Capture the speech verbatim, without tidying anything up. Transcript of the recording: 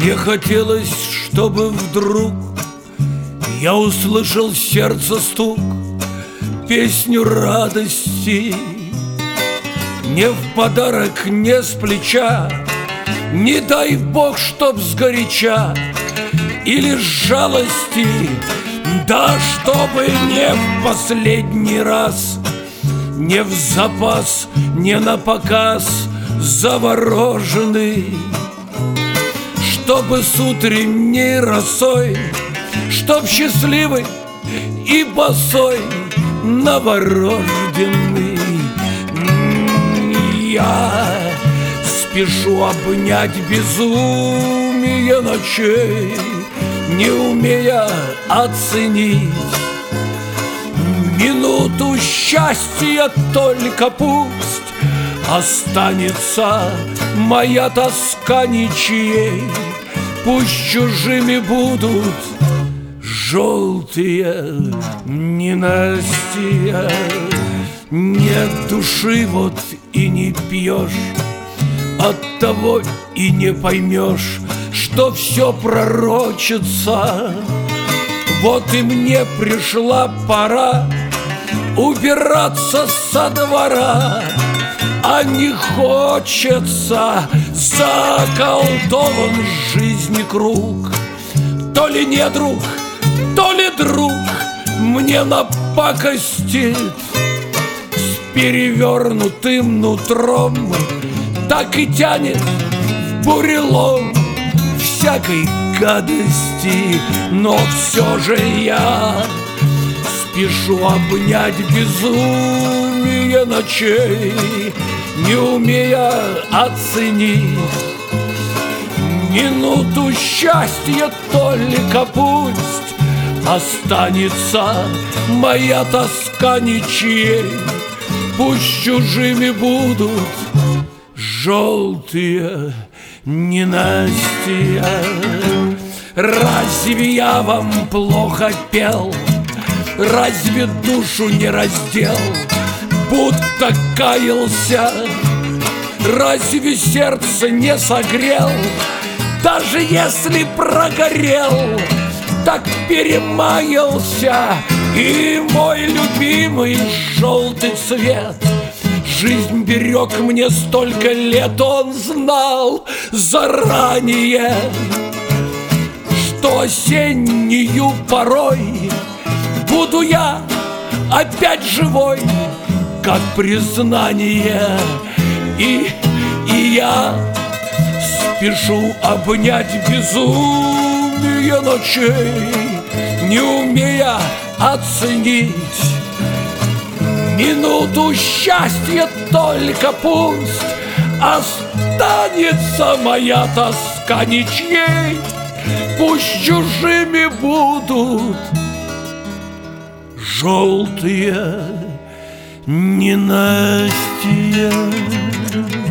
Мне хотелось, чтобы вдруг я услышал сердце стук, песню радости. Не в подарок, не с плеча, не дай Бог, чтоб сгоряча или с жалости, да чтобы не в последний раз, не в запас, не на показ завороженный, чтобы с утренней росой, чтоб счастливый и босой новорожденный. Я спешу обнять безумие ночей, не умея оценить минуту счастья. Только пусть останется моя тоска ничьей, пусть чужими будут желтые ненастья. Нет души вот и не пьешь, оттого и не поймешь, что все пророчится. Вот и мне пришла пора убираться со двора, а не хочется, заколдован жизни круг. То ли не друг, то ли друг мне напакостит с перевернутым нутром, так и тянет в бурелом всякой гадости. Но все же я спешу обнять безумие ночей, не умея оценить минуту счастья. Только пусть останется моя тоска ничьей, пусть чужими будут желтые ненастья. Разве я вам плохо пел? Разве душу не раздел, будто каялся? Разве сердце не согрел, даже если прогорел, так перемаялся? И мой любимый желтый цвет жизнь берег мне столько лет. Он знал заранее, что осеннюю порой буду я опять живой, как признание. И, и я спешу обнять безумие ночей, не умея оценить минуту счастья. Только пусть останется моя тоска ничьей, пусть чужими будут желтые ненастья.